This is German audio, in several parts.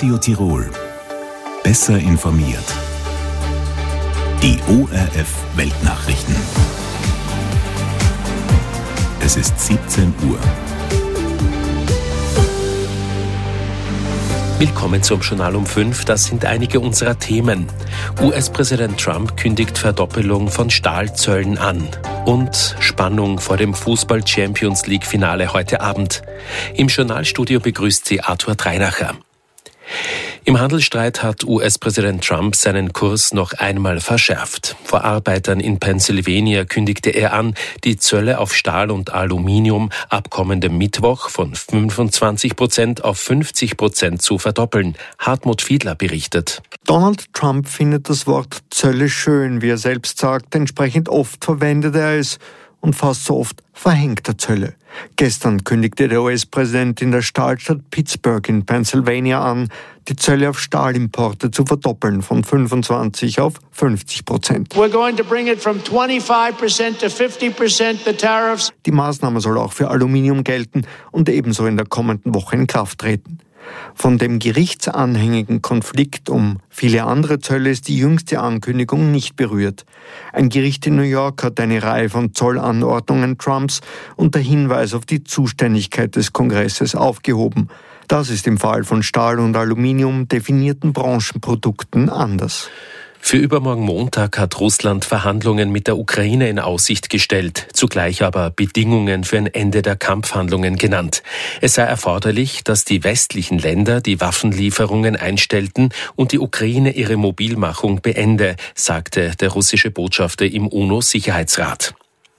Radio Tirol. Besser informiert. Die ORF Weltnachrichten. Es ist 17 Uhr. Willkommen zum Journal um 5. Das sind einige unserer Themen. US-Präsident Trump kündigt Verdoppelung von Stahlzöllen an. Und Spannung vor dem Fußball-Champions-League-Finale heute Abend. Im Journalstudio begrüßt sie Arthur Dreinacher. Im Handelsstreit hat US-Präsident Trump seinen Kurs noch einmal verschärft. Vor Arbeitern in Pennsylvania kündigte er an, die Zölle auf Stahl und Aluminium ab kommendem Mittwoch von 25% auf 50% zu verdoppeln. Hartmut Fiedler berichtet. Donald Trump findet das Wort Zölle schön, wie er selbst sagt. Entsprechend oft verwendet er es und fast so oft verhängt er Zölle. Gestern kündigte der US-Präsident in der Stahlstadt Pittsburgh in Pennsylvania an, die Zölle auf Stahlimporte zu verdoppeln von 25 auf 50%. We're going to bring it from 25% to 50% the tariffs. Die Maßnahme soll auch für Aluminium gelten und ebenso in der kommenden Woche in Kraft treten. Von dem gerichtsanhängigen Konflikt um viele andere Zölle ist die jüngste Ankündigung nicht berührt. Ein Gericht in New York hat eine Reihe von Zollanordnungen Trumps unter Hinweis auf die Zuständigkeit des Kongresses aufgehoben. Das ist im Fall von Stahl und Aluminium definierten Branchenprodukten anders. Für übermorgen Montag hat Russland Verhandlungen mit der Ukraine in Aussicht gestellt, zugleich aber Bedingungen für ein Ende der Kampfhandlungen genannt. Es sei erforderlich, dass die westlichen Länder die Waffenlieferungen einstellten und die Ukraine ihre Mobilmachung beende, sagte der russische Botschafter im UNO-Sicherheitsrat.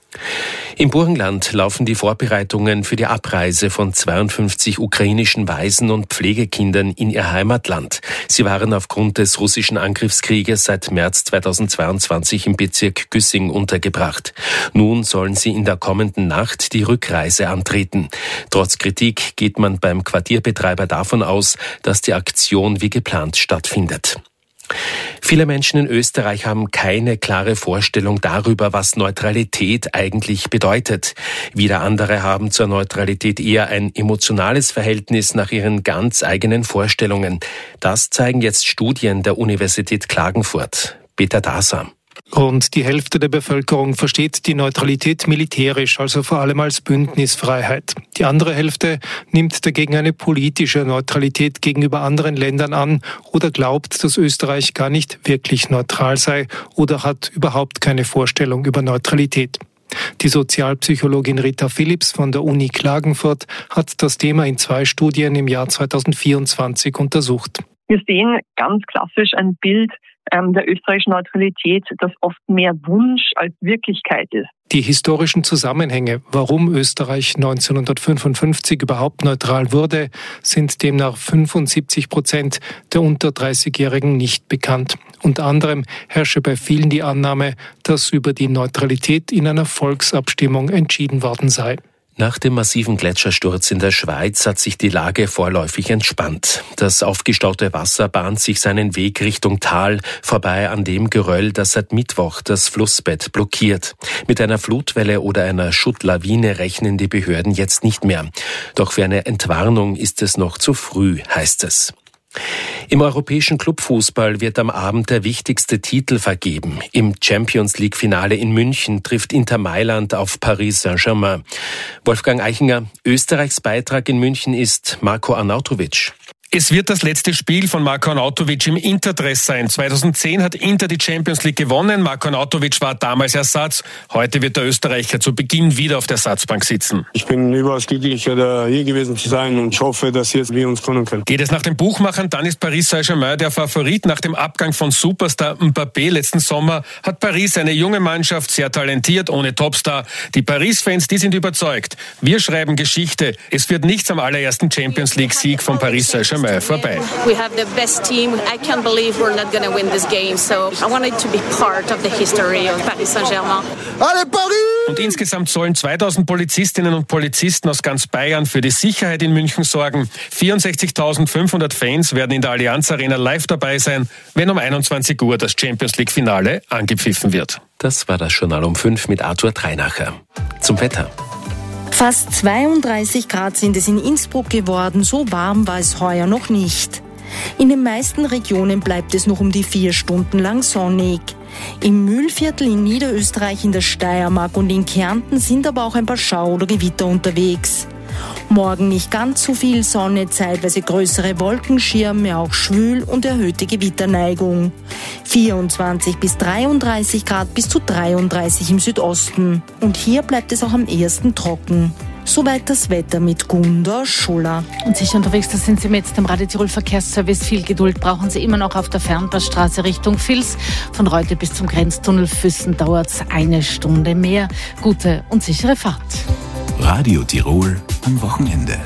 Im Burgenland laufen die Vorbereitungen für die Abreise von 52 ukrainischen Waisen und Pflegekindern in ihr Heimatland. Sie waren aufgrund des russischen Angriffskrieges seit März 2022 im Bezirk Güssing untergebracht. Nun sollen sie in der kommenden Nacht die Rückreise antreten. Trotz Kritik geht man beim Quartierbetreiber davon aus, dass die Aktion wie geplant stattfindet. Viele Menschen in Österreich haben keine klare Vorstellung darüber, was Neutralität eigentlich bedeutet. Wieder andere haben zur Neutralität eher ein emotionales Verhältnis nach ihren ganz eigenen Vorstellungen. Das zeigen jetzt Studien der Universität Klagenfurt. Peter Daser. Rund die Hälfte der Bevölkerung versteht die Neutralität militärisch, also vor allem als Bündnisfreiheit. Die andere Hälfte nimmt dagegen eine politische Neutralität gegenüber anderen Ländern an oder glaubt, dass Österreich gar nicht wirklich neutral sei oder hat überhaupt keine Vorstellung über Neutralität. Die Sozialpsychologin Rita Philipps von der Uni Klagenfurt hat das Thema in 2 Studien im Jahr 2024 untersucht. Wir sehen ganz klassisch ein Bild der österreichischen Neutralität, das oft mehr Wunsch als Wirklichkeit ist. Die historischen Zusammenhänge, warum Österreich 1955 überhaupt neutral wurde, sind demnach 75% der unter 30-Jährigen nicht bekannt. Unter anderem herrsche bei vielen die Annahme, dass über die Neutralität in einer Volksabstimmung entschieden worden sei. Nach dem massiven Gletschersturz in der Schweiz hat sich die Lage vorläufig entspannt. Das aufgestaute Wasser bahnt sich seinen Weg Richtung Tal, vorbei an dem Geröll, das seit Mittwoch das Flussbett blockiert. Mit einer Flutwelle oder einer Schuttlawine rechnen die Behörden jetzt nicht mehr. Doch für eine Entwarnung ist es noch zu früh, heißt es. Im europäischen Clubfußball wird am Abend der wichtigste Titel vergeben. Im Champions-League-Finale in München trifft Inter Mailand auf Paris Saint-Germain. Wolfgang Eichinger, Österreichs Beitrag in München ist Marko Arnautovic. Es wird das letzte Spiel von Marko Arnautovic im Interdress sein. 2010 hat Inter die Champions League gewonnen. Marko Arnautovic war damals Ersatz. Heute wird der Österreicher zu Beginn wieder auf der Ersatzbank sitzen. Ich bin überaus glücklich, hier gewesen zu sein und ich hoffe, dass jetzt wir uns können können. Geht es nach den Buchmachern, dann ist Paris Saint-Germain der Favorit. Nach dem Abgang von Superstar Mbappé letzten Sommer hat Paris eine junge Mannschaft, sehr talentiert, ohne Topstar. Die Paris-Fans, die sind überzeugt. Wir schreiben Geschichte. Es wird nichts am allerersten Champions League-Sieg von Paris Saint-Germain vorbei. We have the best team. I can't believe we're not going to win this game. So I wanted to be part of the history of Paris Saint-Germain. Allez Paris! Und insgesamt sollen 2000 Polizistinnen und Polizisten aus ganz Bayern für die Sicherheit in München sorgen. 64.500 Fans werden in der Allianz Arena live dabei sein, wenn um 21 Uhr das Champions League Finale angepfiffen wird. Das war das Journal um 5 mit Arthur Dreinacher. Zum Wetter. Fast 32 Grad sind es in Innsbruck geworden. So warm war es heuer noch nicht. In den meisten Regionen bleibt es noch um die 4 Stunden lang sonnig. Im Mühlviertel in Niederösterreich, in der Steiermark und in Kärnten sind aber auch ein paar Schau- oder Gewitter unterwegs. Morgen nicht ganz so viel Sonne, zeitweise größere Wolkenschirme, auch schwül und erhöhte Gewitterneigung. 24 bis 33 Grad bis zu 33 im Südosten. Und hier bleibt es auch am ehesten trocken. Soweit das Wetter mit Gunda Schuller. Und sicher unterwegs, da sind Sie mit dem Radio Tirol Verkehrsservice. Viel Geduld brauchen Sie immer noch auf der Fernpassstraße Richtung Vils. Von Reute bis zum Grenztunnel Füssen dauert es 1 Stunde mehr. Gute und sichere Fahrt. Radio Tirol am Wochenende.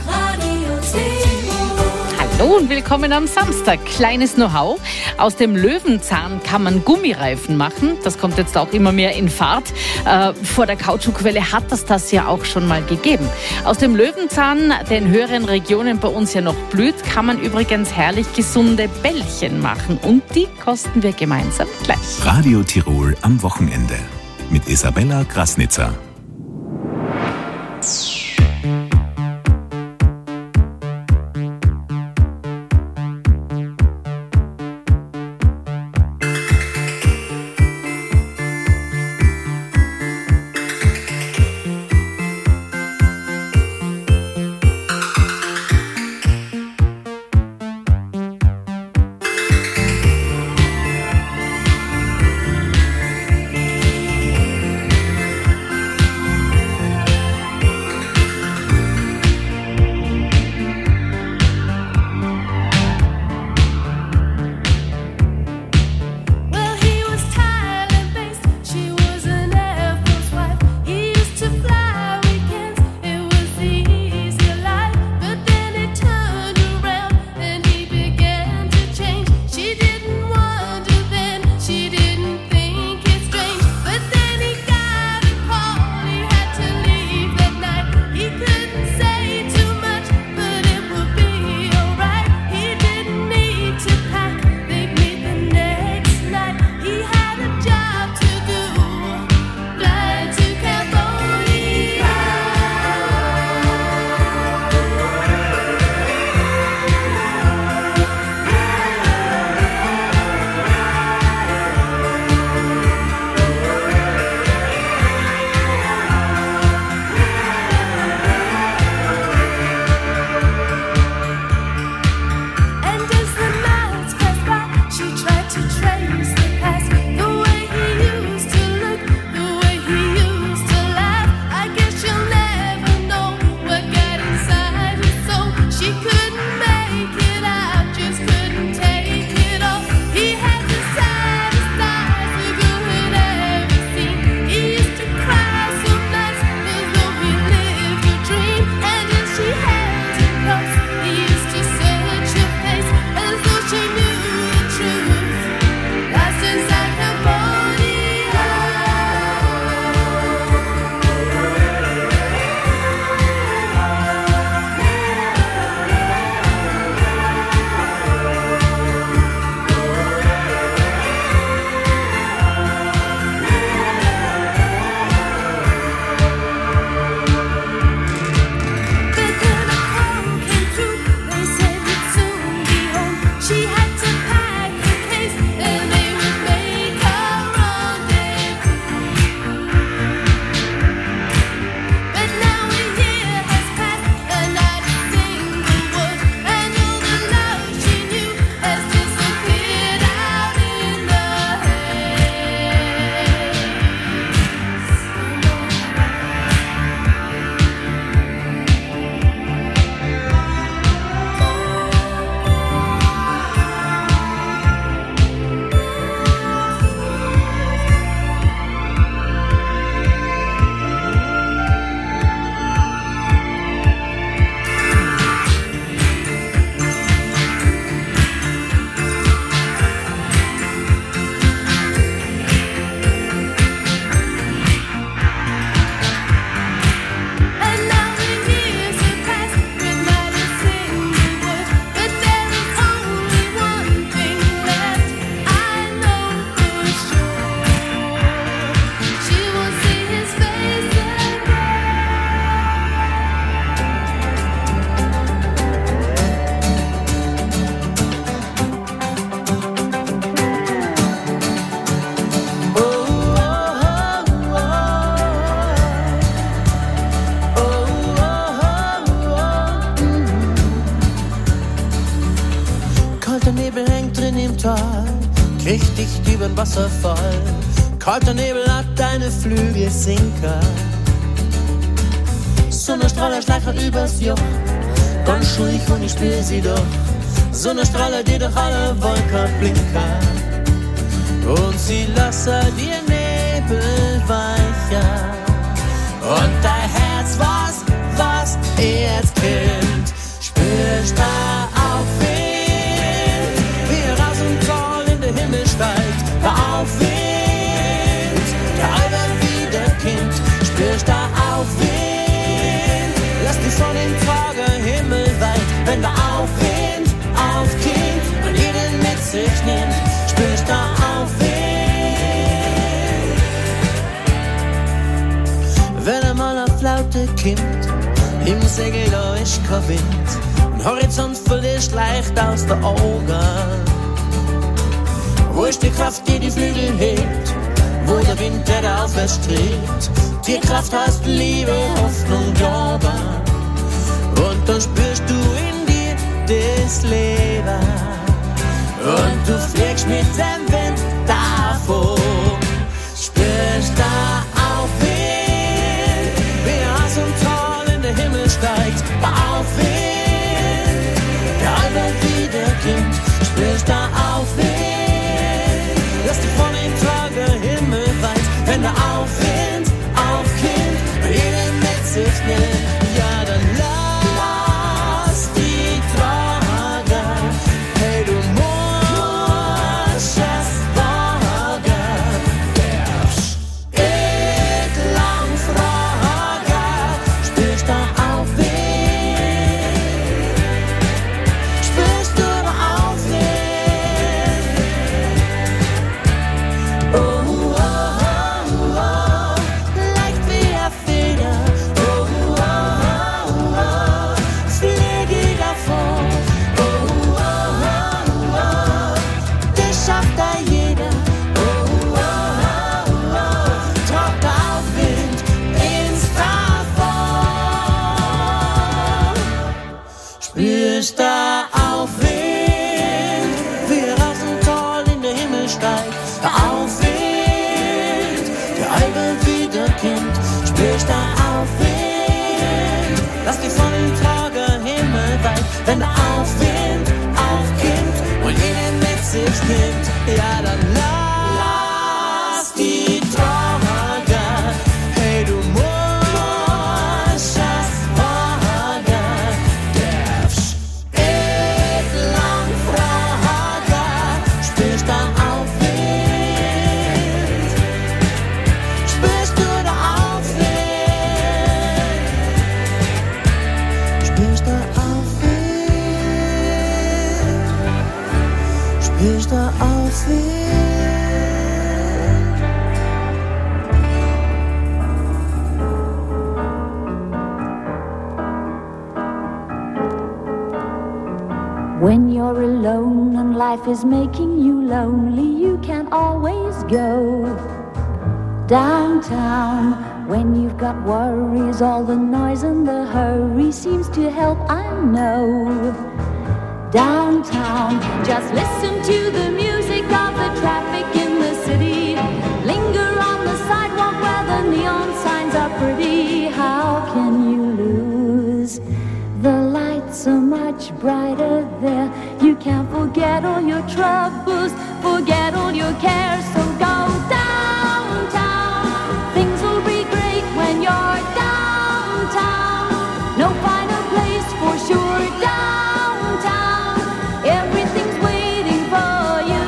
Hallo und willkommen am Samstag. Kleines Know-how. Aus dem Löwenzahn kann man Gummireifen machen. Das kommt jetzt auch immer mehr in Fahrt. Vor der Kautschukquelle hat das ja auch schon mal gegeben. Aus dem Löwenzahn, der in höheren Regionen bei uns ja noch blüht, kann man übrigens herrlich gesunde Bällchen machen. Und die kosten wir gemeinsam gleich. Radio Tirol am Wochenende mit Isabella Krasnitzer. Wasserfall. Kalter Nebel hat deine Flügel sinker. Sonnenstrahler schleichen übers Joch. Ganz ruhig und ich spür sie doch. Sonnenstrahler, die durch alle Wolken blinken. Und sie lassen dir Nebel weicher. Und dein Herz, was jetzt killt, spürst da Aufwind, wie er aus dem Tal in den Himmel steigt. Der Aufwind, der Alter wieder Kind, spürst da Aufwind, lass dich von den Tagen himmelweit, wenn der Aufwind aufkimmt und jeden mit sich nimmt, spürst da Aufwind. Wenn einmal eine Flaute kommt, im Segel da ist kein Wind, ein Horizont verliert leicht aus den Augen. Wo ist die Kraft, die die Flügel hebt, wo der Wind, der aufwärts dreht? Die Kraft heißt Liebe, Hoffnung, Glaube. Und dann spürst du in dir das Leben. Und du fliegst mit dem Wind davon, spürst da Aufwind, wie aus dem Tal in den Himmel steigt. Der Aufwind, der Albert wieder Kind, spürst da Aufwind, lass dich von den Tagen himmelweit, wenn der Aufwind aufkimmt und jeden mit sich nimmt, ja dann lass die tragen, hey du musst es wagen, darfst nicht lang fragen, spürst da Aufwind, spürst du da Aufwind, oh, oh, oh, oh, leicht wie eine Feder, oh, oh, oh, oh, fliege davon, oh, oh, oh, oh, das schafft da jeder, oh, oh, oh, tragt der Aufwind ins Davon, spürst da Aufwind, wie er aus dem Tal in den Himmel steigt, der Aufwind, der Albert wieder Kind, spürst da Aufwind, lass dich von den Tagen himmelweit, wenn der Aufwind aufkimmt und jeden mit sich nimmt, ja dann lass die tragen, hey du musst es wagen, darfst nicht lang fragen, spürst da Aufwind, spürst du da Aufwind, spürst da Aufwind, spürst da Aufwind. When you're alone and life is making you lonely, you can always go downtown. When you've got worries, all the noise and the hurry seems to help, I know. Downtown, just listen to the music of the traffic in the city. Linger on the sidewalk where the neon signs are pretty. How can you lose? The lights are much brighter there. You can't forget all your troubles, forget all your cares. So go downtown. Things will be great when you're downtown. No finer place for sure. Downtown, everything's waiting for you.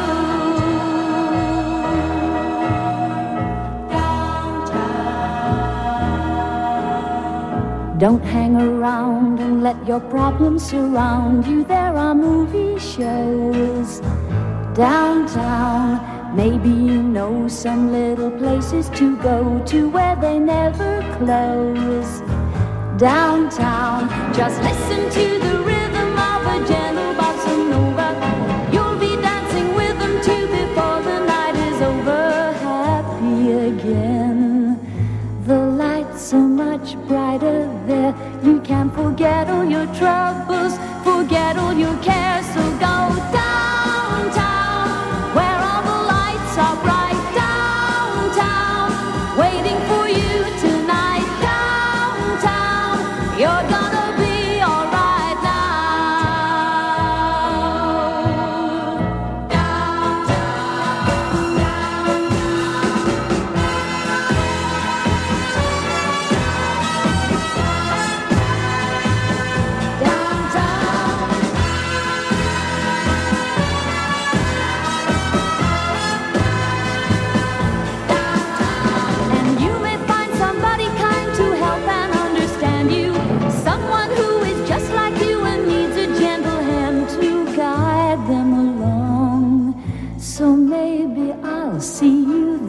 Downtown. Don't hang around and let your problems surround you. There are movie shows downtown. Maybe you know some little places to go to where they never close. Downtown, just listen to the rhythm of a gentle bossa nova. You'll be dancing with them too before the night is over. Happy again. The lights are much brighter there. You can't forget all your troubles, forget all your cares. So go downtown, where all the lights are bright.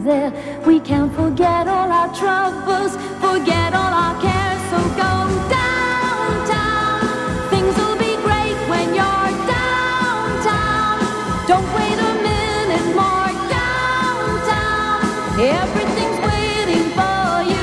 there. We can forget all our troubles, forget all our cares. So go downtown. Things will be great when you're downtown. Don't wait a minute more. Downtown. Everything's waiting for you.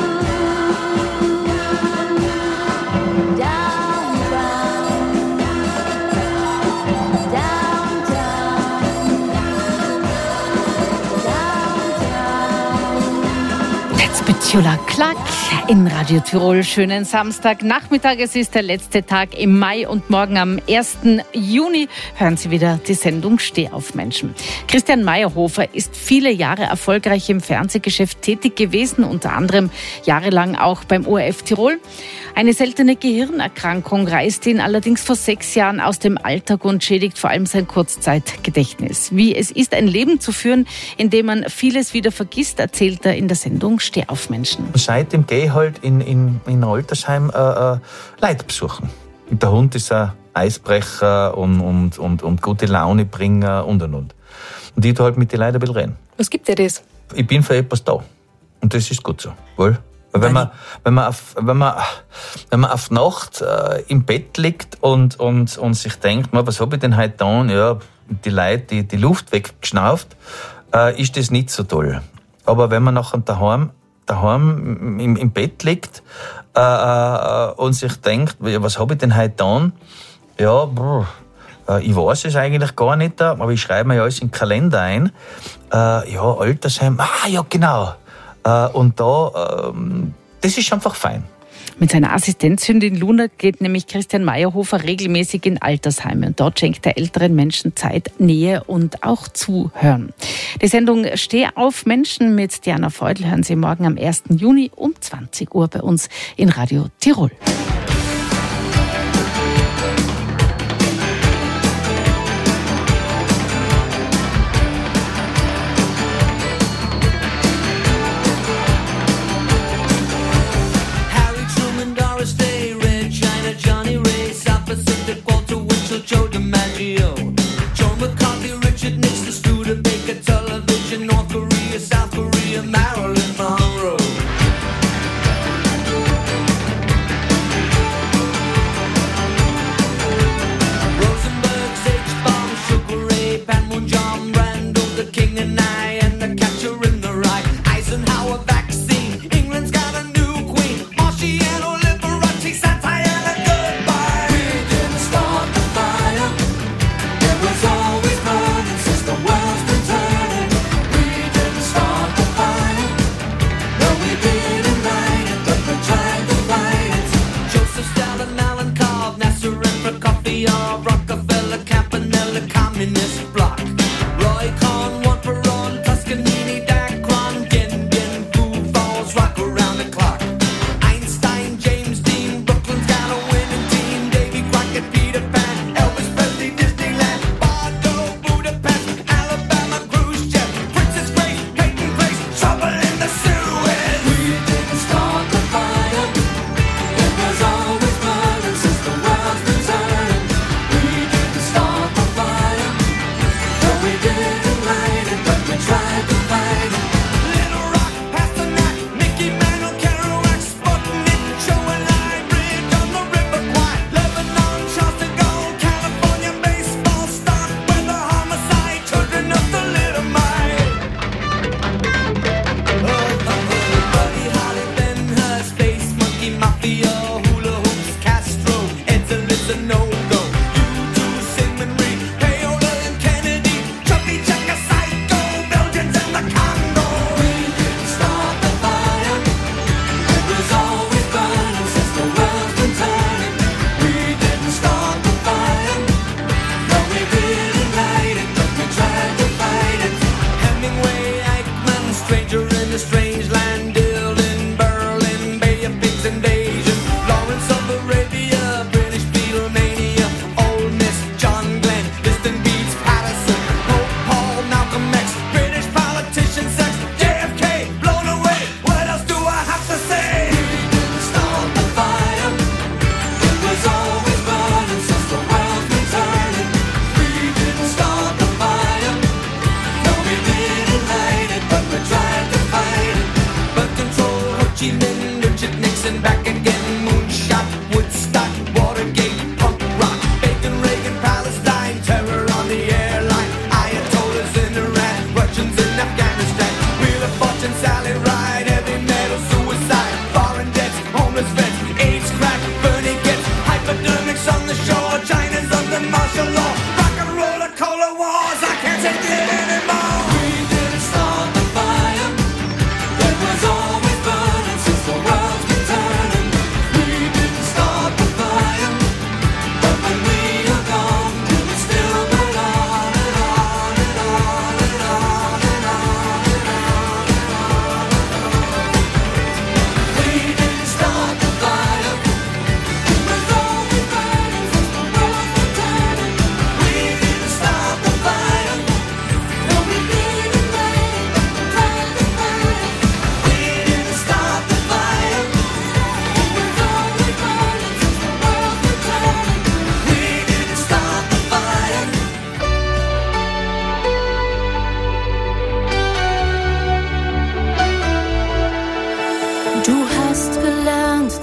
Petula Clark in Radio Tirol. Schönen Samstagnachmittag. Es ist der letzte Tag im Mai und morgen am 1. Juni hören Sie wieder die Sendung Steh auf Menschen. Christian Meyerhofer ist viele Jahre erfolgreich im Fernsehgeschäft tätig gewesen, unter anderem jahrelang auch beim ORF Tirol. Eine seltene Gehirnerkrankung reißt ihn allerdings vor 6 Jahren aus dem Alltag und schädigt vor allem sein Kurzzeitgedächtnis. Wie es ist, ein Leben zu führen, in dem man vieles wieder vergisst, erzählt er in der Sendung Steh auf Menschen. Seitdem gehe ich halt in ein Altersheim Leute besuchen. Und der Hund ist ein Eisbrecher und gute Laune Bringer und. Und ich tue halt mit den Leuten ein bisschen reden. Was gibt dir das? Ich bin für etwas da. Und das ist gut so. Weil wenn man auf Nacht im Bett liegt und sich denkt, was habe ich denn heute getan? Ja, die Leute, die Luft weggeschnauft, ist das nicht so toll. Aber wenn man nachher daheim im Bett liegt und sich denkt, was habe ich denn heute getan? Ja, ich weiß es eigentlich gar nicht, aber ich schreibe mir ja alles in den Kalender ein. Ja, Altersheim, ja genau. Und das ist einfach fein. Mit seiner Assistenzhündin Luna geht nämlich Christian Meyerhofer regelmäßig in Altersheime. Und dort schenkt er älteren Menschen Zeit, Nähe und auch Zuhören. Die Sendung Steh auf Menschen mit Diana Feudel hören Sie morgen am 1. Juni um 20 Uhr bei uns in Radio Tirol. Joe DiMaggio, Joe McCarthy, Richard Nixon, Studebaker, television, North Korea, South Korea, Marilyn Monroe.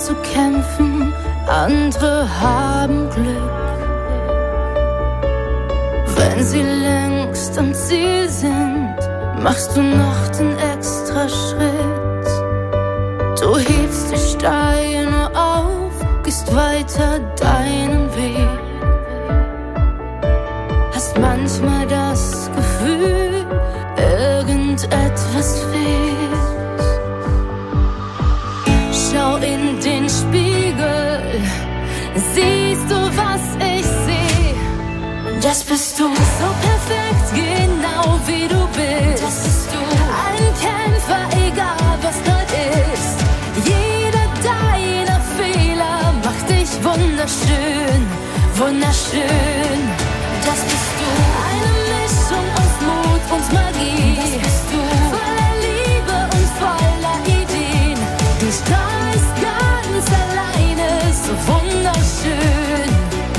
zu kämpfen, andere haben Glück. Wenn sie längst am Ziel sind, machst du noch den extra Schritt. Du hebst die Steine auf, gehst weiter deinen Weg. Hast manchmal das Gefühl, irgendetwas fehlt. Schau in den Spiegel, siehst du, was ich sehe? Das bist du, so perfekt, genau wie du bist. Das bist du, ein Kämpfer, egal was grad ist. Jeder deiner Fehler macht dich wunderschön, wunderschön. Das bist du, eine Mischung aus Mut und Magie. Das bist du, voller Liebe und voller Ideen. Du strahlst ganz alleine, so wunderschön,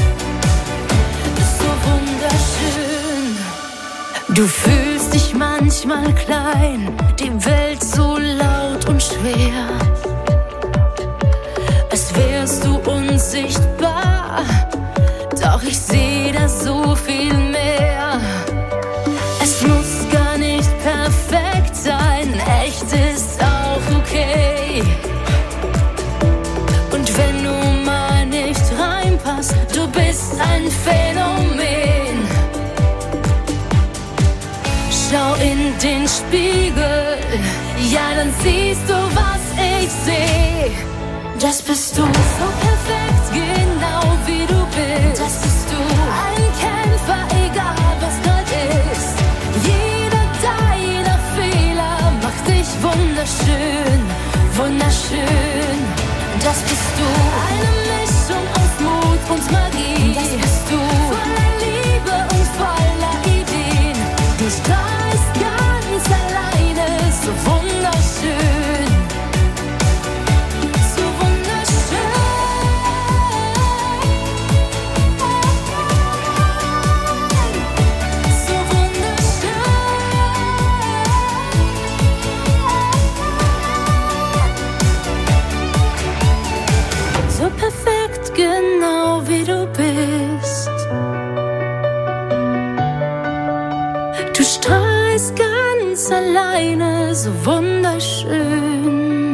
so wunderschön. Du fühlst dich manchmal klein, die Welt so laut und schwer. Als wärst du unsichtbar, doch ich sehe da so viel mehr. Es muss gar nicht perfekt sein, echt ist auch okay. Und wenn du mal nicht reinpasst, du bist ein Phänomen. Schau in den Spiegel, ja dann siehst du, was ich sehe. Das bist du, so perfekt, genau wie du bist. Das bist du, ein Kämpfer, egal was grad ist. Jeder deiner Fehler macht dich wunderschön, wunderschön. Das bist du, eine Mischung aus Mut und Magie. Das bist du, voller Liebe und voller Ideen. Du strahlst ganz alleine, so wunderschön. So perfekt, genau wie du bist. Du strahlst ganz alleine, so wunderschön.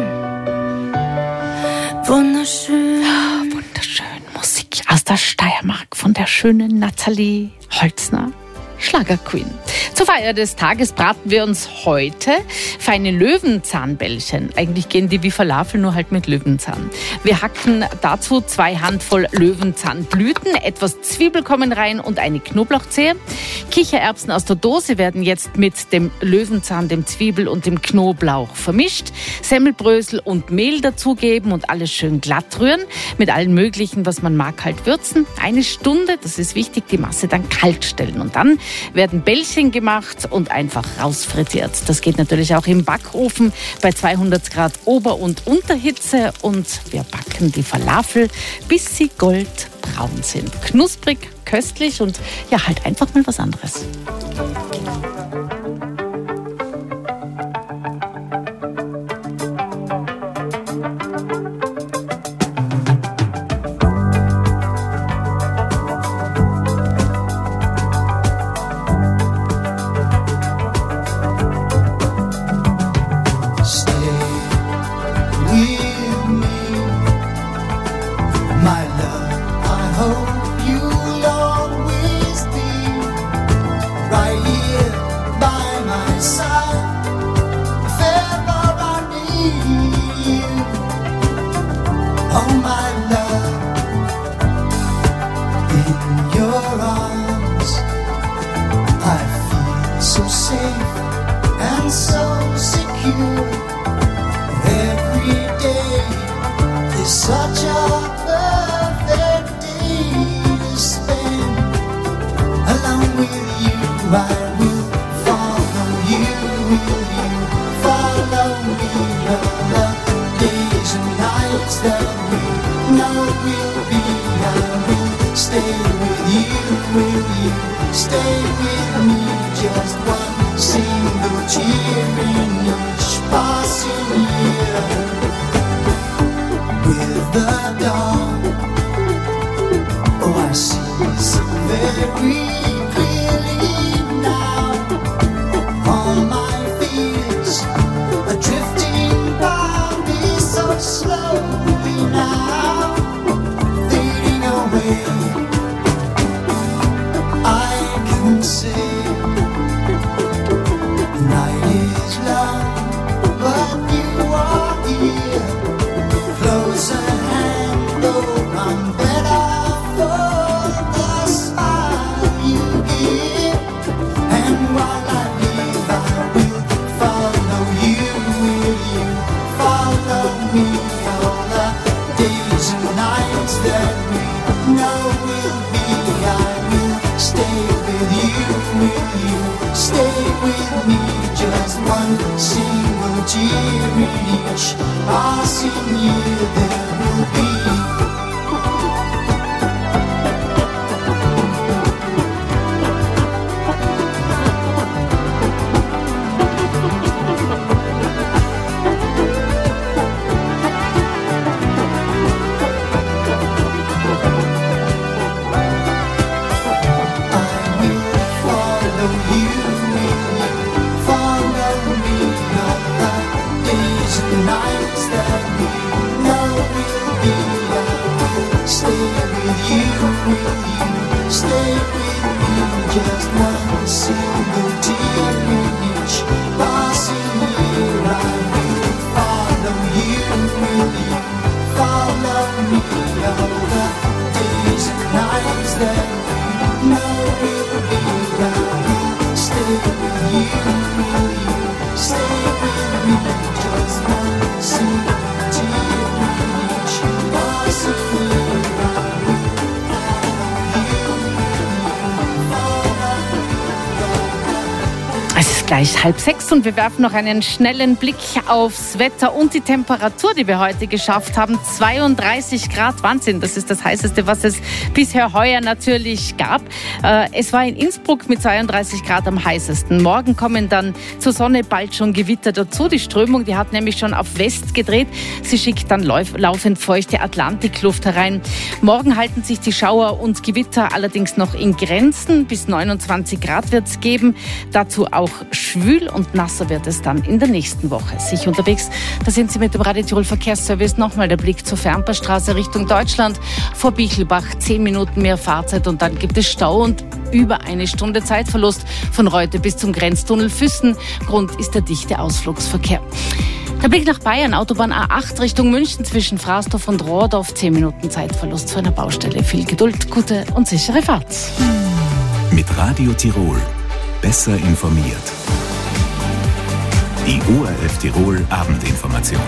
Wunderschön. Ja, wunderschön. Musik aus der Steiermark von der schönen Nathalie Holzner, Schlagerqueen. Zur Feier des Tages braten wir uns heute feine Löwenzahnbällchen. Eigentlich gehen die wie Falafel, nur halt mit Löwenzahn. Wir hacken dazu 2 Handvoll Löwenzahnblüten, etwas Zwiebel kommen rein und eine Knoblauchzehe. Kichererbsen aus der Dose werden jetzt mit dem Löwenzahn, dem Zwiebel und dem Knoblauch vermischt. Semmelbrösel und Mehl dazugeben und alles schön glatt rühren. Mit allen möglichen, was man mag, halt würzen. 1 Stunde, das ist wichtig, die Masse dann kalt stellen. Und dann werden Bällchen gemacht und einfach rausfrittiert. Das geht natürlich auch im Backofen bei 200 Grad Ober- und Unterhitze. Und wir backen die Falafel, bis sie goldbraun sind. Knusprig, köstlich und ja, halt einfach mal was anderes. With I'm better for the smile you give. And while I live, I will follow you. Will you follow me all the days and nights that we know will be? I will stay with you. Will you stay with me? Just one single tear in each passing year there will be. Just one single tear in each passing year. I will follow you. Will you follow me? All the days and nights that we know will be. I will stay with you. Will you stay with me? Just one single tear in each passing year. Es ist gleich 5:30 und wir werfen noch einen schnellen Blick aufs Wetter und die Temperatur, die wir heute geschafft haben. 32 Grad, Wahnsinn, das ist das Heißeste, was es bisher heuer natürlich gab. Es war in Innsbruck mit 32 Grad am heißesten. Morgen kommen dann zur Sonne bald schon Gewitter dazu. Die Strömung, die hat nämlich schon auf West gedreht. Sie schickt dann laufend feuchte Atlantikluft herein. Morgen halten sich die Schauer und Gewitter allerdings noch in Grenzen. Bis 29 Grad wird es geben. Dazu auch schwül und nasser wird es dann in der nächsten Woche. Sich unterwegs, da sind Sie mit dem Radio Tirol Verkehrsservice. Nochmal der Blick zur Fernpassstraße Richtung Deutschland. Vor Bichelbach 10 Minuten mehr Fahrzeit und dann gibt es Stau und über eine Stunde Zeitverlust von Reute bis zum Grenztunnel Füssen. Grund ist der dichte Ausflugsverkehr. Der Blick nach Bayern, Autobahn A8 Richtung München zwischen Frasdorf und Rohrdorf. 10 Minuten Zeitverlust zu einer Baustelle. Viel Geduld, gute und sichere Fahrt. Mit Radio Tirol. Besser informiert. Die ORF Tirol Abendinformation.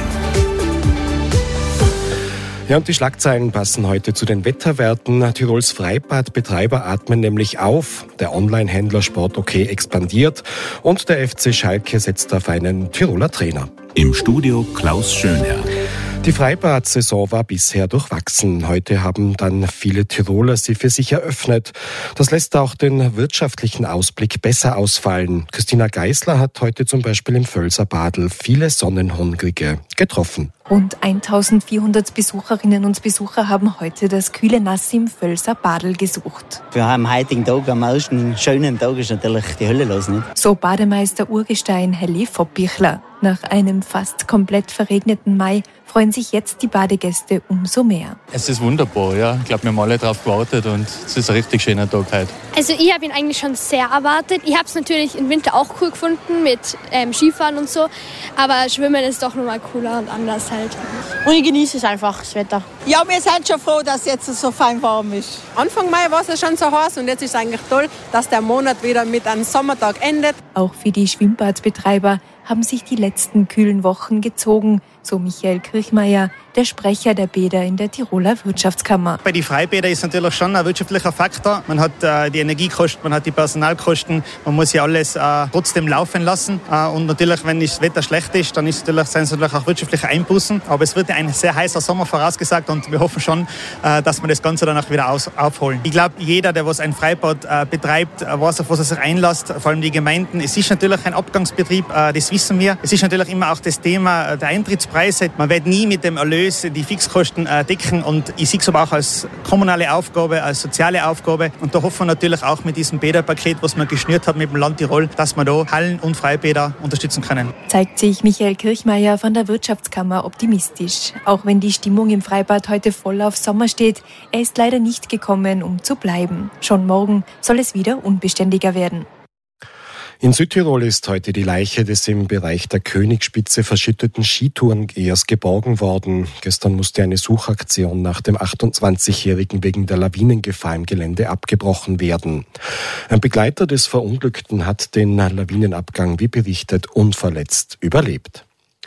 Ja, und die Schlagzeilen passen heute zu den Wetterwerten. Tirols Freibadbetreiber atmen nämlich auf. Der Online-Händler Sport.ok expandiert und der FC Schalke setzt auf einen Tiroler Trainer. Im Studio Klaus Schönherr. Die Freibad-Saison war bisher durchwachsen. Heute haben dann viele Tiroler sie für sich eröffnet. Das lässt auch den wirtschaftlichen Ausblick besser ausfallen. Christina Geisler hat heute zum Beispiel im Völser Badl viele Sonnenhungrige getroffen. Rund 1400 Besucherinnen und Besucher haben heute das kühle Nass im Völser Badl gesucht. Wir haben am heutigen Tag, am ersten schönen Tag, ist natürlich die Hölle los, nicht? So Bademeister Urgestein Helle Voppichler. Nach einem fast komplett verregneten Mai freuen sich jetzt die Badegäste umso mehr. Es ist wunderbar, ja. Ich glaube, wir haben alle darauf gewartet und es ist ein richtig schöner Tag heute. Also ich habe ihn eigentlich schon sehr erwartet. Ich habe es natürlich im Winter auch cool gefunden mit Skifahren und so, aber Schwimmen ist doch nochmal cooler und anders halt. Und ich genieße es einfach, das Wetter. Ja, wir sind schon froh, dass es jetzt so fein warm ist. Anfang Mai war es schon so heiß und jetzt ist es eigentlich toll, dass der Monat wieder mit einem Sommertag endet. Auch für die Schwimmbadbetreiber haben sich die letzten kühlen Wochen gezogen, so Michael Kirchmeier, der Sprecher der Bäder in der Tiroler Wirtschaftskammer. Bei den Freibädern ist natürlich schon ein wirtschaftlicher Faktor. Man hat die Energiekosten, man hat die Personalkosten, man muss ja alles trotzdem laufen lassen. Und natürlich, wenn das Wetter schlecht ist, dann sind es natürlich auch wirtschaftliche Einbußen. Aber es wird ja ein sehr heißer Sommer vorausgesagt und wir hoffen schon, dass wir das Ganze dann auch wieder aufholen. Ich glaube, jeder, der was ein Freibad betreibt, weiß, auf was er sich einlässt, vor allem die Gemeinden. Es ist natürlich ein Abgangsbetrieb, das wissen wir. Es ist natürlich immer auch das Thema der Eintrittspreise. Man wird nie mit dem Erlös die Fixkosten decken und ich sehe es aber auch als kommunale Aufgabe, als soziale Aufgabe und da hoffen wir natürlich auch mit diesem Bäderpaket, was man geschnürt hat mit dem Land Tirol, dass wir da Hallen- und Freibäder unterstützen können. Zeigt sich Michael Kirchmeier von der Wirtschaftskammer optimistisch. Auch wenn die Stimmung im Freibad heute voll auf Sommer steht, er ist leider nicht gekommen, um zu bleiben. Schon morgen soll es wieder unbeständiger werden. In Südtirol ist heute die Leiche des im Bereich der Königsspitze verschütteten Skitourengehers geborgen worden. Gestern musste eine Suchaktion nach dem 28-Jährigen wegen der Lawinengefahr im Gelände abgebrochen werden. Ein Begleiter des Verunglückten hat den Lawinenabgang, wie berichtet, unverletzt überlebt.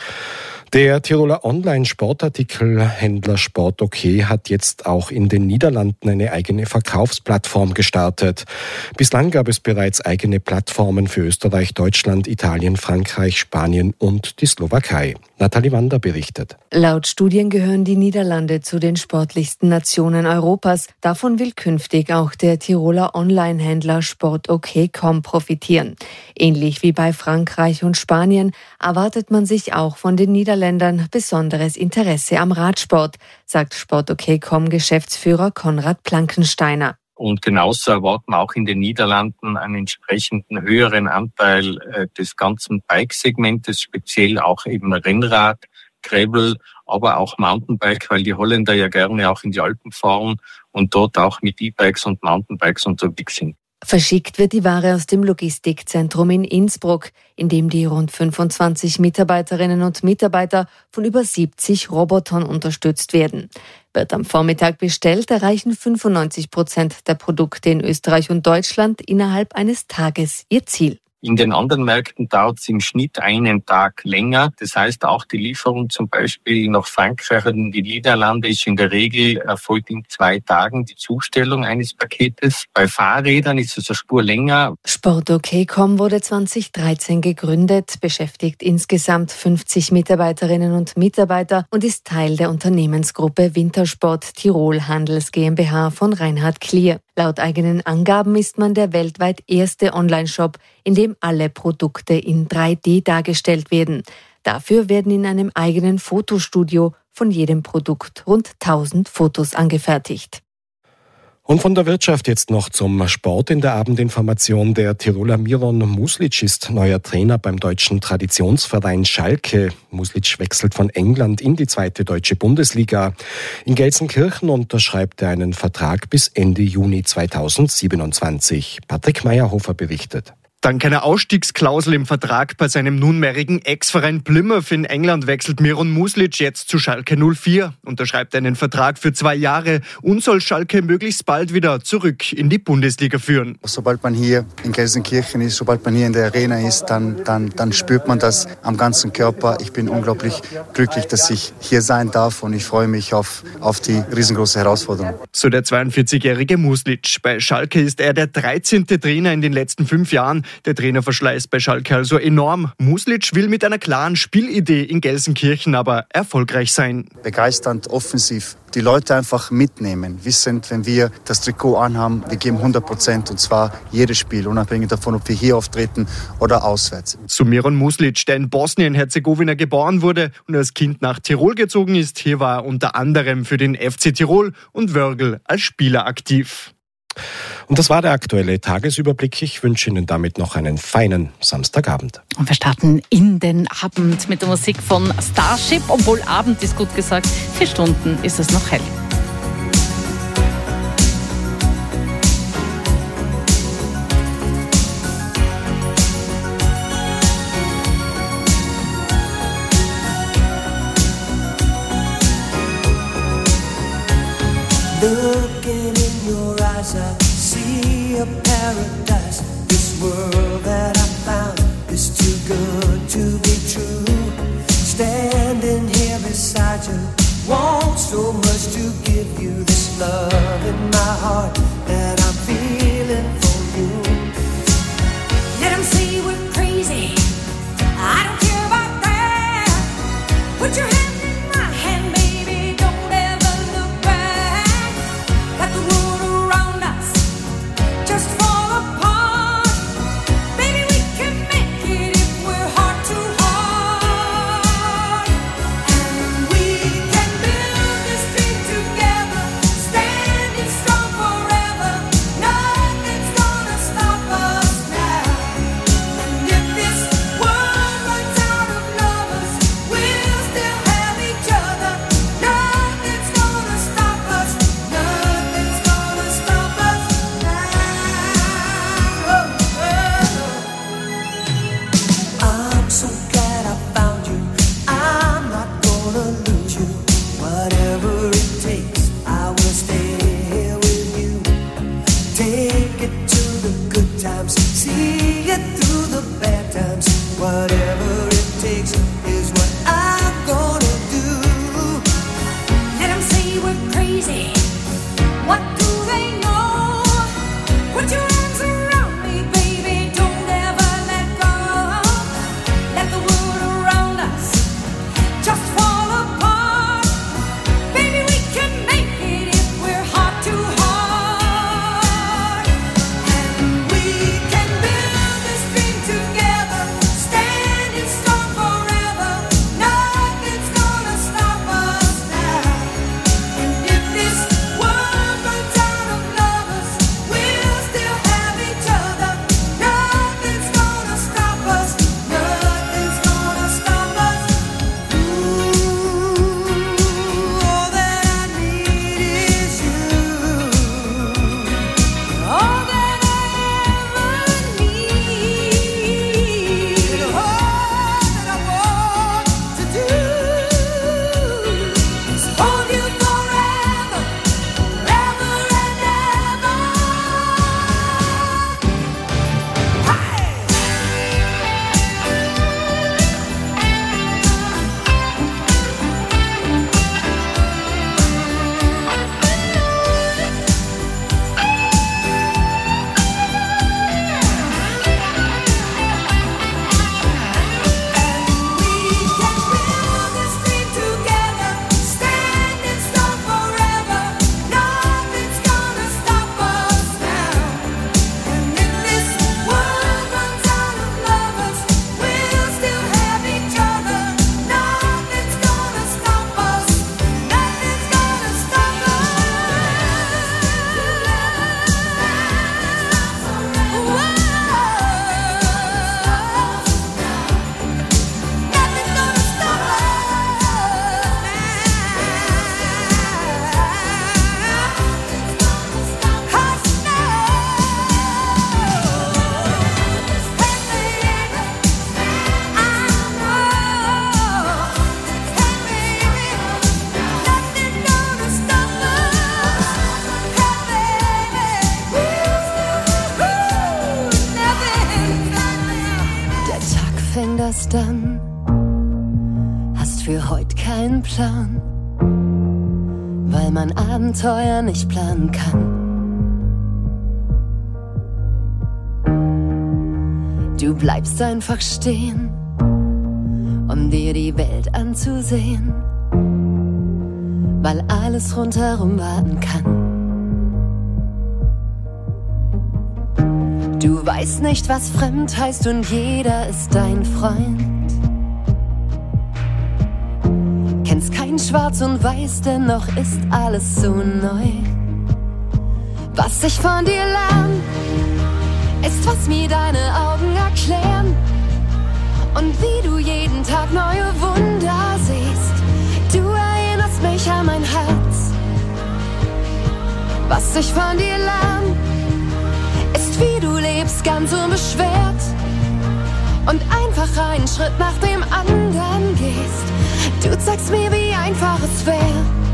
Der Tiroler Online-Sportartikelhändler Sport.ok hat jetzt auch in den Niederlanden eine eigene Verkaufsplattform gestartet. Bislang gab es bereits eigene Plattformen für Österreich, Deutschland, Italien, Frankreich, Spanien und die Slowakei. Nathalie Wander berichtet. Laut Studien gehören die Niederlande zu den sportlichsten Nationen Europas. Davon will künftig auch der Tiroler Online-Händler Sport.ok.com profitieren. Ähnlich wie bei Frankreich und Spanien erwartet man sich auch von den Niederländern besonderes Interesse am Radsport, sagt Sport.ok.com Geschäftsführer Konrad Plankensteiner. Und genauso erwarten wir auch in den Niederlanden einen entsprechenden höheren Anteil des ganzen Bike-Segmentes, speziell auch eben Rennrad, Gravel, aber auch Mountainbike, weil die Holländer ja gerne auch in die Alpen fahren und dort auch mit E-Bikes und Mountainbikes unterwegs sind. Verschickt wird die Ware aus dem Logistikzentrum in Innsbruck, in dem die rund 25 Mitarbeiterinnen und Mitarbeiter von über 70 Robotern unterstützt werden. Wird am Vormittag bestellt, erreichen 95% der Produkte in Österreich und Deutschland innerhalb eines Tages ihr Ziel. In den anderen Märkten dauert es im Schnitt einen Tag länger. Das heißt, auch die Lieferung zum Beispiel nach Frankreich und die Niederlande ist in der Regel erfolgt in 2 Tagen die Zustellung eines Paketes. Bei Fahrrädern ist es eine Spur länger. Sport.ok.com wurde 2013 gegründet, beschäftigt insgesamt 50 Mitarbeiterinnen und Mitarbeiter und ist Teil der Unternehmensgruppe Wintersport Tirol Handels GmbH von Reinhard Klier. Laut eigenen Angaben ist man der weltweit erste Online-Shop, in dem alle Produkte in 3D dargestellt werden. Dafür werden in einem eigenen Fotostudio von jedem Produkt rund 1000 Fotos angefertigt. Und von der Wirtschaft jetzt noch zum Sport in der Abendinformation. Der Tiroler Miron Muslic ist neuer Trainer beim deutschen Traditionsverein Schalke. Muslic wechselt von England in die 2. deutsche Bundesliga. In Gelsenkirchen unterschreibt er einen Vertrag bis Ende Juni 2027. Patrick Meyerhofer berichtet. Dank einer Ausstiegsklausel im Vertrag bei seinem nunmehrigen Ex-Verein Plymouth in England wechselt Miron Muslic jetzt zu Schalke 04, unterschreibt einen Vertrag für 2 Jahre und soll Schalke möglichst bald wieder zurück in die Bundesliga führen. Sobald man hier in Gelsenkirchen ist, sobald man hier in der Arena ist, dann spürt man das am ganzen Körper. Ich bin unglaublich glücklich, dass ich hier sein darf und ich freue mich auf die riesengroße Herausforderung. So der 42-jährige Muslic. Bei Schalke ist er der 13. Trainer in den letzten 5 Jahren. Der Trainerverschleiß ist bei Schalke also enorm. Muslic will mit einer klaren Spielidee in Gelsenkirchen aber erfolgreich sein. Begeisternd, offensiv, die Leute einfach mitnehmen. Wissend, wenn wir das Trikot anhaben, wir geben 100% und zwar jedes Spiel, unabhängig davon, ob wir hier auftreten oder auswärts. So Miron Muslic, der in Bosnien-Herzegowina geboren wurde und als Kind nach Tirol gezogen ist. Hier war er unter anderem für den FC Tirol und Wörgl als Spieler aktiv. Und das war der aktuelle Tagesüberblick. Ich wünsche Ihnen damit noch einen feinen Samstagabend. Und wir starten in den Abend mit der Musik von Starship. Obwohl Abend ist gut gesagt, 4 Stunden ist es noch hell. Looking in your eyes, I see a paradise. This world that I found is too good to be true. Standing here beside you, want so much to give you this love in my heart that I'm feeling for you. Let them say we're crazy, I don't care about that. Put your hand in my hand, baby, don't ever look back. Let the world around us just fall apart. Baby, we can make it if we're heart to heart. And we can build this dream together, stand Whatever it takes, I will stay here with you. Take it to the good times, see it through the bad times. Whatever it takes is what I'm gonna do. Let them say we're crazy. What do they know? Put your hands around me, baby. Don't ever let go. Let the world around us just fall apart. Baby, we can make it if we're heart to heart. And we can build this dream together, standing strong forever. Nothing's gonna stop us now. And if this world runs out of lovers, we'll still have each other. Nothing's gonna stop us. Nothing's gonna stop us. All that I need is you. All that I ever need. All that I want to do is hold you forever, forever and ever. This dream together, standing strong forever. Nothing's gonna stop us now. And if this world runs out of lovers, we'll still have each other. Nothing's gonna stop us. Nothing's gonna stop Der Tag fängt erst an, hast für heute keinen Plan, weil man Abenteuer nicht planen kann. Du bleibst einfach stehen, um dir die Welt anzusehen, weil alles rundherum warten kann. Du weißt nicht, was fremd heißt und jeder ist dein Freund. Kennst kein Schwarz und Weiß, dennoch ist alles so neu. Was ich von dir lerne, ist, was mir deine Augen erklären. Und wie du jeden Tag neue Wunder siehst. Du erinnerst mich an mein Herz. Was ich von dir lerne, ist, wie du lebst, ganz unbeschwert und einfach einen Schritt nach dem anderen gehst. Du zeigst mir, wie einfach es wäre.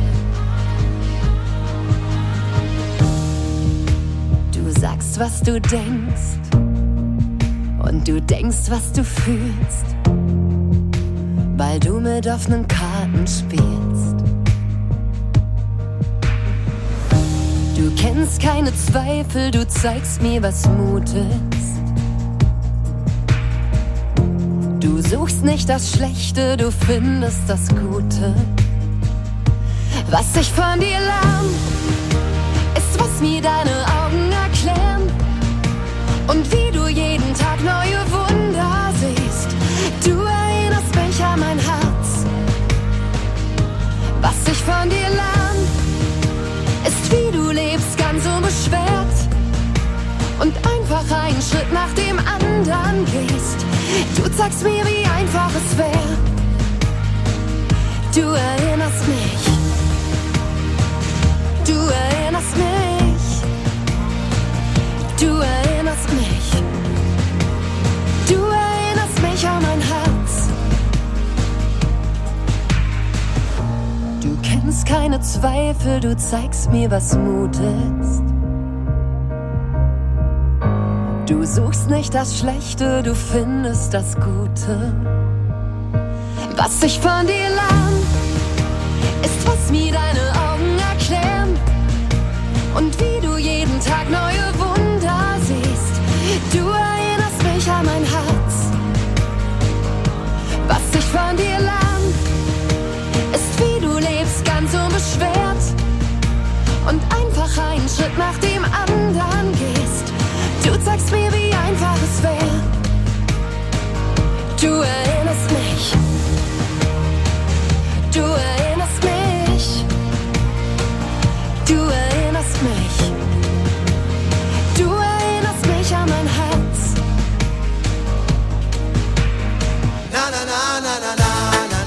Du sagst, was du denkst und du denkst, was du fühlst, weil du mit offenen Karten spielst. Du kennst keine Zweifel, du zeigst mir, was Mut ist. Du suchst nicht das Schlechte, du findest das Gute. Was ich von dir lerne, ist, was mir deine Augen erklären. Und wie du jeden Tag neue Wunder siehst. Du erinnerst mich an mein Herz. Was ich von dir lerne, ist, wie du lebst, ganz unbeschwert und einfach einen Schritt nach dem anderen gehst. Du zeigst mir, wie einfach es wäre. Du erinnerst mich. Du erinnerst mich. Du erinnerst mich. Du erinnerst mich an mein Herz. Du kennst keine Zweifel, du zeigst mir, was Mut ist. Du suchst nicht das Schlechte, du findest das Gute. Was ich von dir lerne, ist, was mir deine Augen erklären. Und wie du jeden Tag neue Wunder siehst. Du erinnerst mich an mein Herz. Was ich von dir lerne, ist, wie du lebst, ganz unbeschwert. Und einfach einen Schritt nach dem anderen gehst. Du zeigst mir, wie einfach es wäre. Du erinnerst mich. Du erinnerst mich. Du erinnerst mich. Du erinnerst mich an mein Herz. Na na na na na na.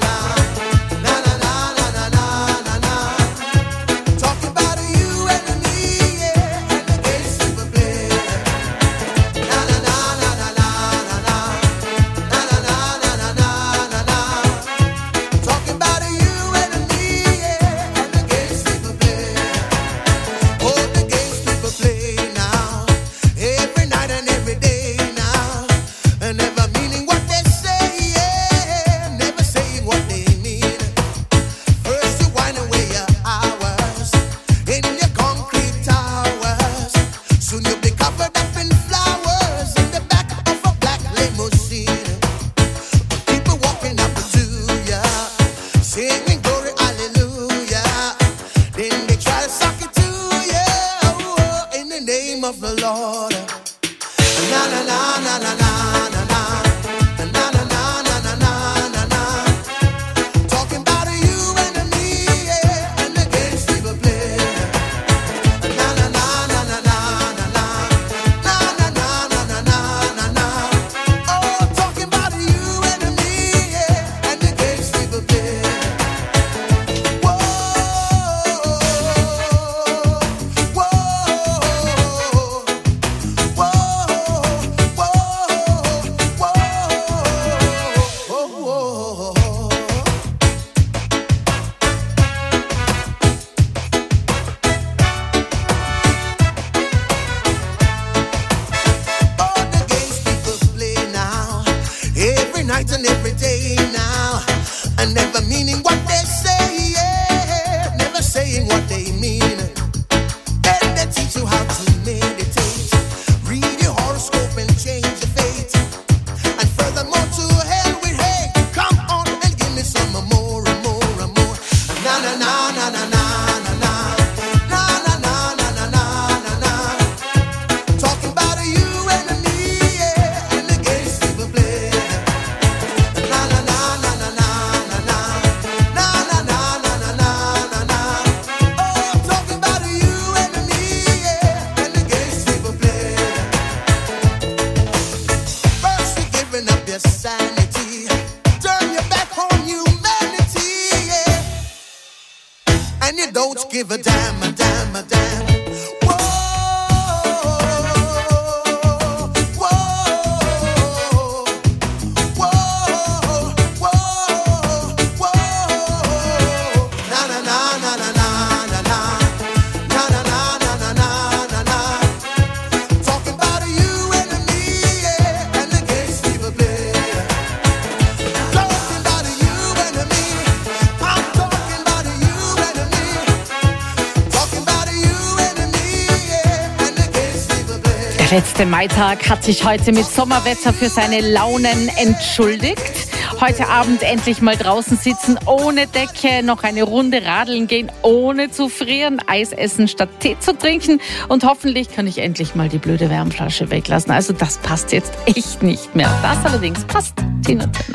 Der letzte Maitag hat sich heute mit Sommerwetter für seine Launen entschuldigt. Heute Abend endlich mal draußen sitzen, ohne Decke, noch eine Runde radeln gehen, ohne zu frieren, Eis essen statt Tee zu trinken und hoffentlich kann ich endlich mal die blöde Wärmflasche weglassen. Also das passt jetzt echt nicht mehr. Das allerdings passt. Tina Turner.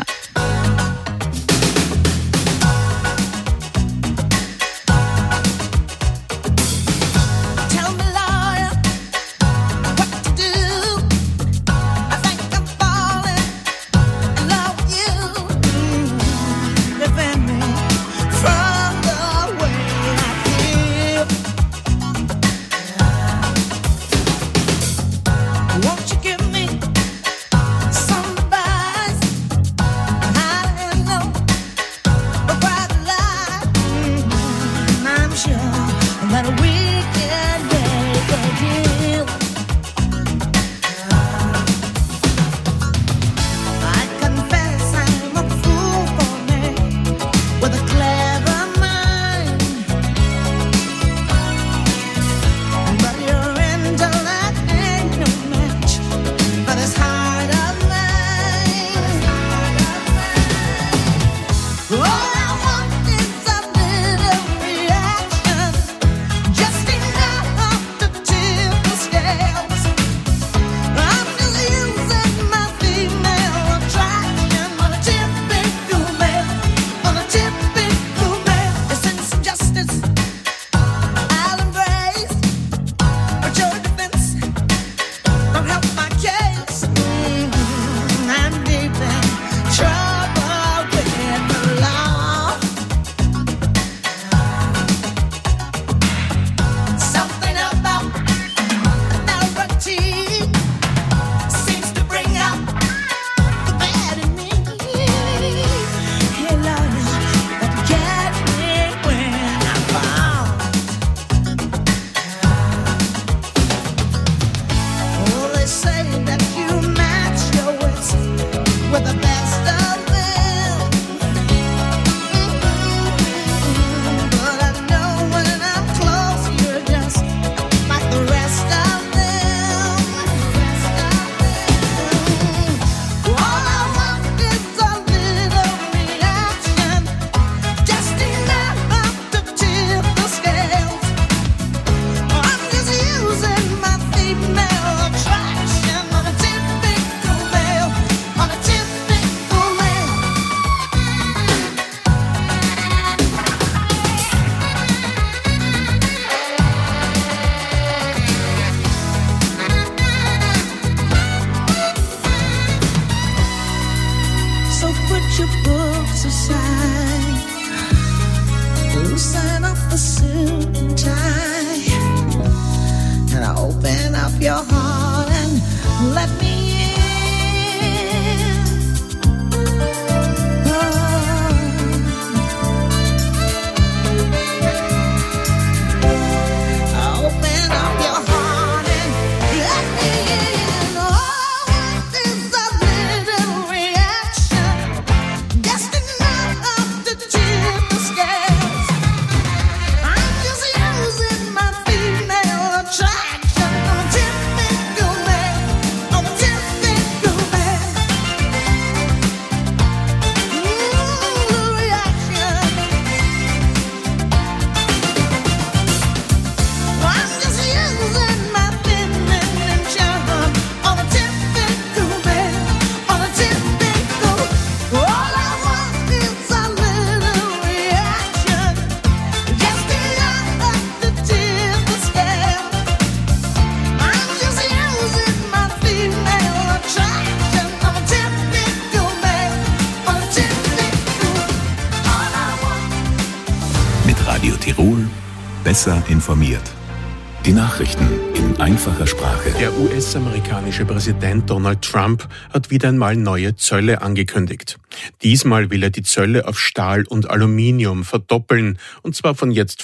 Radio Tirol, besser informiert. Die Nachrichten in einfacher Sprache. Der US-amerikanische Präsident Donald Trump hat wieder einmal neue Zölle angekündigt. Diesmal will er die Zölle auf Stahl und Aluminium verdoppeln, und zwar von jetzt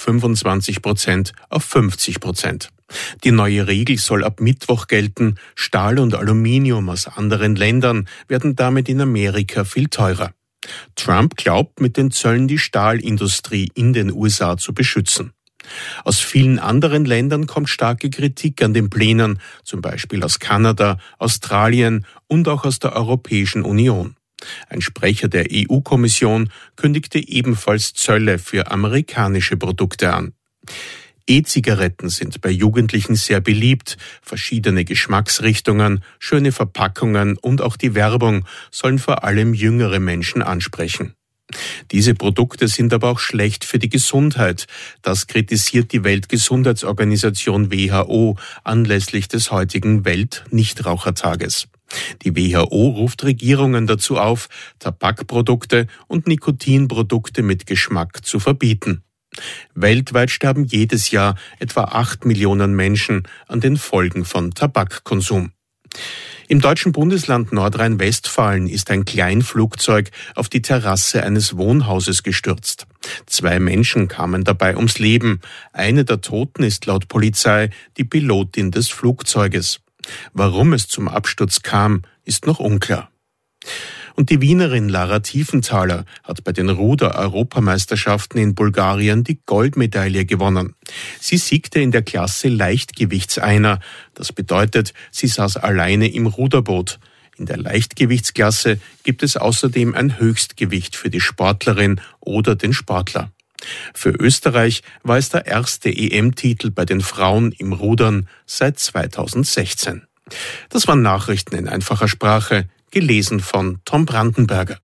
25% auf 50%. Die neue Regel soll ab Mittwoch gelten. Stahl und Aluminium aus anderen Ländern werden damit in Amerika viel teurer. Trump glaubt, mit den Zöllen die Stahlindustrie in den USA zu beschützen. Aus vielen anderen Ländern kommt starke Kritik an den Plänen, zum Beispiel aus Kanada, Australien und auch aus der Europäischen Union. Ein Sprecher der EU-Kommission kündigte ebenfalls Zölle für amerikanische Produkte an. E-Zigaretten sind bei Jugendlichen sehr beliebt. Verschiedene Geschmacksrichtungen, schöne Verpackungen und auch die Werbung sollen vor allem jüngere Menschen ansprechen. Diese Produkte sind aber auch schlecht für die Gesundheit. Das kritisiert die Weltgesundheitsorganisation WHO anlässlich des heutigen Welt-Nichtrauchertages. Die WHO ruft Regierungen dazu auf, Tabakprodukte und Nikotinprodukte mit Geschmack zu verbieten. Weltweit sterben jedes Jahr etwa 8 Millionen Menschen an den Folgen von Tabakkonsum. Im deutschen Bundesland Nordrhein-Westfalen ist ein Kleinflugzeug auf die Terrasse eines Wohnhauses gestürzt. 2 Menschen kamen dabei ums Leben. Eine der Toten ist laut Polizei die Pilotin des Flugzeuges. Warum es zum Absturz kam, ist noch unklar. Und die Wienerin Lara Tiefenthaler hat bei den Ruder-Europameisterschaften in Bulgarien die Goldmedaille gewonnen. Sie siegte in der Klasse Leichtgewichtseiner. Das bedeutet, sie saß alleine im Ruderboot. In der Leichtgewichtsklasse gibt es außerdem ein Höchstgewicht für die Sportlerin oder den Sportler. Für Österreich war es der erste EM-Titel bei den Frauen im Rudern seit 2016. Das waren Nachrichten in einfacher Sprache, gelesen von Tom Brandenberger.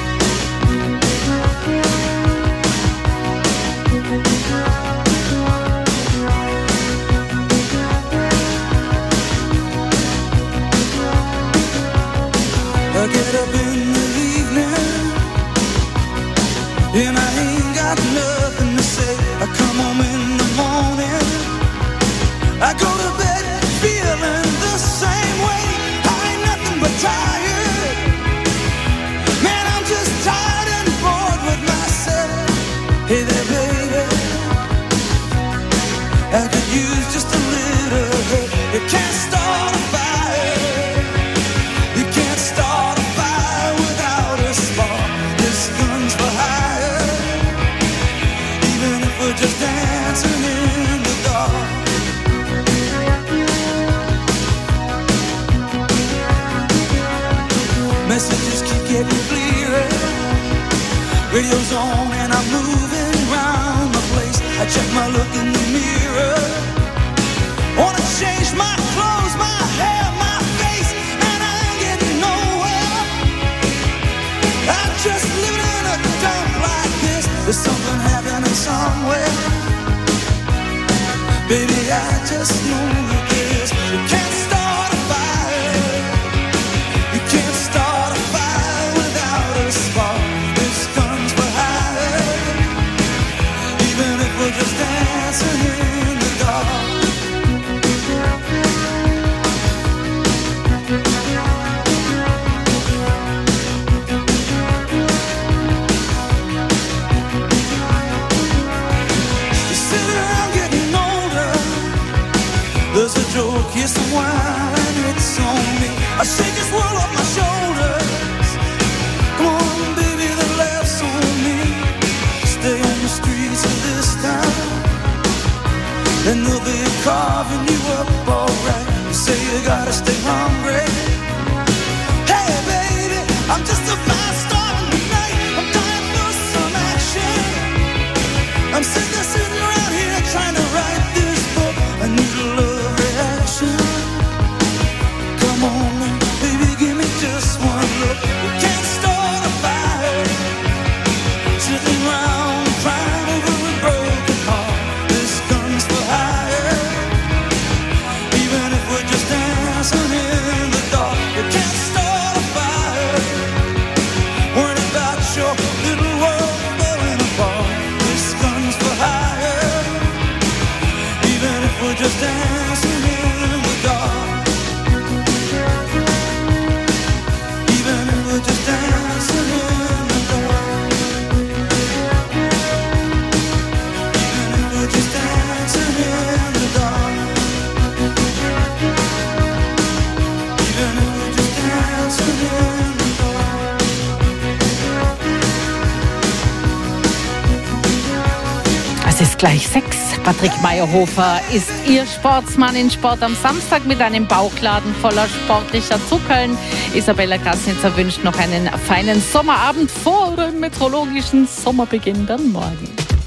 I get up in the evening and I ain't got nothing to say. I come home in the morning, I go to bed feeling the same way. I ain't nothing but tired. Man, I'm just tired and bored with myself. Hey there, baby, I could use just a little help. You can't start a fire. You can't start a fire without a spark. This gun's for hire. Even if we're just dancing in the dark. Messages keep getting clearer. Radio's on and I'm moving around the place. I check my look in the mirror. Wanna change my clothes, my hair, my face, and I ain't getting nowhere. I'm just living in a dump like this. There's something happening somewhere. Baby, I just know that this. You can't start a fire. You can't start a fire without a spark. This gun's for hire. Even if we're just dancing in the dark. You sit around getting older. There's a joke, here's some wine, it's on me. I shake this world off my shoulders. Come on, baby, the laughs on me. Stay on the streets of this town, and they'll be carving you up alright. You say you gotta stay hungry. Hey, baby, I'm just a fast star tonight. I'm dying for some action. I'm sitting around here trying to write this book. I need a love reaction. Come on, baby, give me just one look. We can't start a fire. Sitting around crying over a broken heart. This gun's for hire. Even if we're just dancing in the dark, we can't start a fire. Worried about your little world falling apart. This gun's for hire. gleich 6. Patrick Mayerhofer ist Ihr Sportsmann in Sport am Samstag mit einem Bauchladen voller sportlicher Zuckerln. Isabella Grasnitzer wünscht noch einen feinen Sommerabend vor dem meteorologischen Sommerbeginn dann morgen.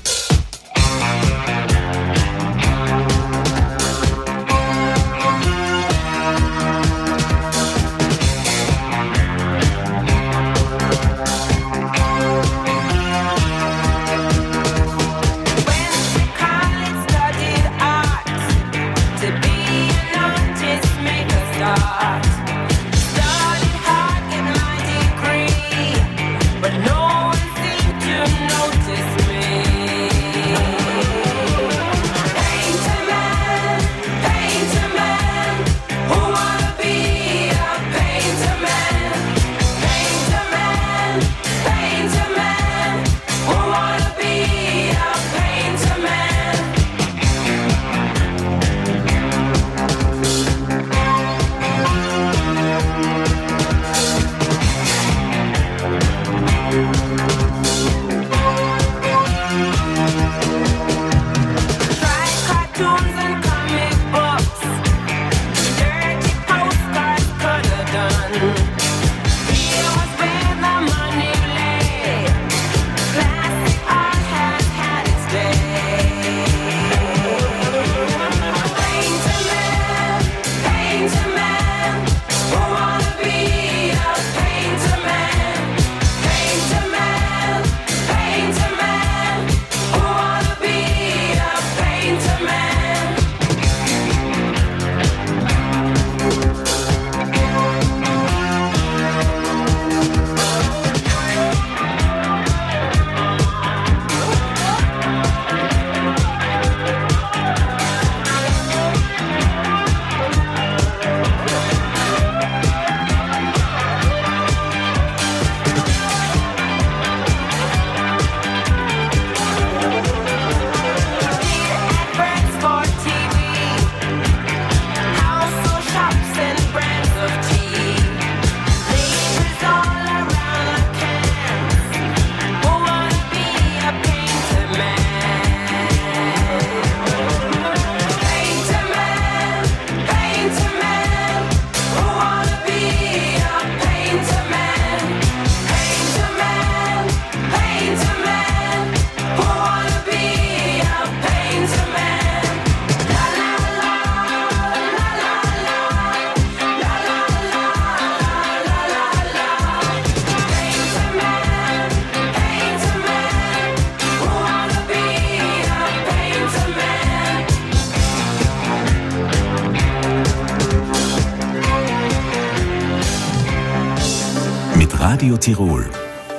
Radio Tirol.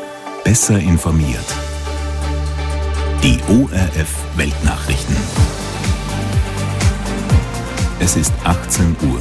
Besser informiert. Die ORF Weltnachrichten. Es ist 18 Uhr.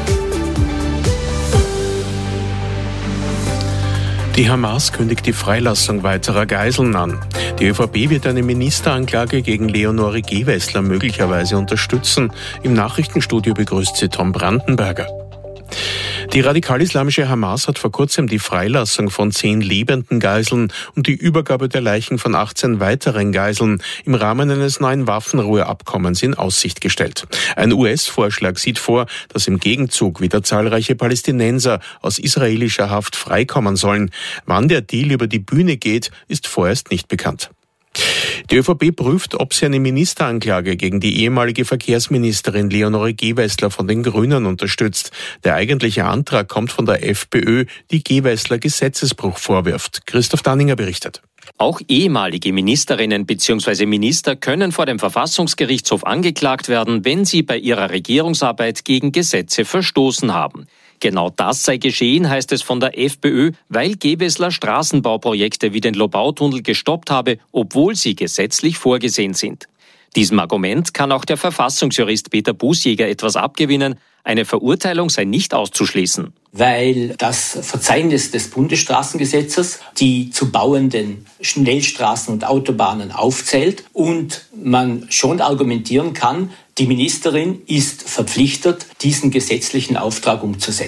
Die Hamas kündigt die Freilassung weiterer Geiseln an. Die ÖVP wird eine Ministeranklage gegen Leonore Gewessler möglicherweise unterstützen. Im Nachrichtenstudio begrüßt sie Tom Brandenberger. Die radikal-islamische Hamas hat vor kurzem die Freilassung von 10 lebenden Geiseln und die Übergabe der Leichen von 18 weiteren Geiseln im Rahmen eines neuen Waffenruheabkommens in Aussicht gestellt. Ein US-Vorschlag sieht vor, dass im Gegenzug wieder zahlreiche Palästinenser aus israelischer Haft freikommen sollen. Wann der Deal über die Bühne geht, ist vorerst nicht bekannt. Die ÖVP prüft, ob sie eine Ministeranklage gegen die ehemalige Verkehrsministerin Leonore Gewessler von den Grünen unterstützt. Der eigentliche Antrag kommt von der FPÖ, die Gewessler Gesetzesbruch vorwirft. Christoph Danninger berichtet. Auch ehemalige Ministerinnen bzw. Minister können vor dem Verfassungsgerichtshof angeklagt werden, wenn sie bei ihrer Regierungsarbeit gegen Gesetze verstoßen haben. Genau das sei geschehen, heißt es von der FPÖ, weil Gewessler Straßenbauprojekte wie den Lobautunnel gestoppt habe, obwohl sie gesetzlich vorgesehen sind. Diesem Argument kann auch der Verfassungsjurist Peter Bußjäger etwas abgewinnen. Eine Verurteilung sei nicht auszuschließen. Weil das Verzeichnis des Bundesstraßengesetzes die zu bauenden Schnellstraßen und Autobahnen aufzählt und man schon argumentieren kann, die Ministerin ist verpflichtet, diesen gesetzlichen Auftrag umzusetzen.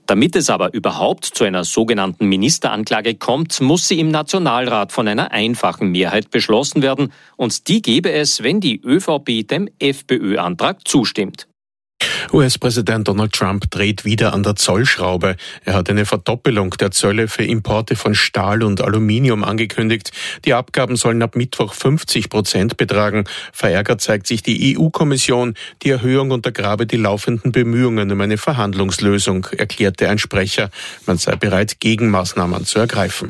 Damit es aber überhaupt zu einer sogenannten Ministeranklage kommt, muss sie im Nationalrat von einer einfachen Mehrheit beschlossen werden. Und die gäbe es, wenn die ÖVP dem FPÖ-Antrag zustimmt. US-Präsident Donald Trump dreht wieder an der Zollschraube. Er hat eine Verdoppelung der Zölle für Importe von Stahl und Aluminium angekündigt. Die Abgaben sollen ab Mittwoch 50% betragen. Verärgert zeigt sich die EU-Kommission. Die Erhöhung untergrabe die laufenden Bemühungen um eine Verhandlungslösung, erklärte ein Sprecher. Man sei bereit, Gegenmaßnahmen zu ergreifen.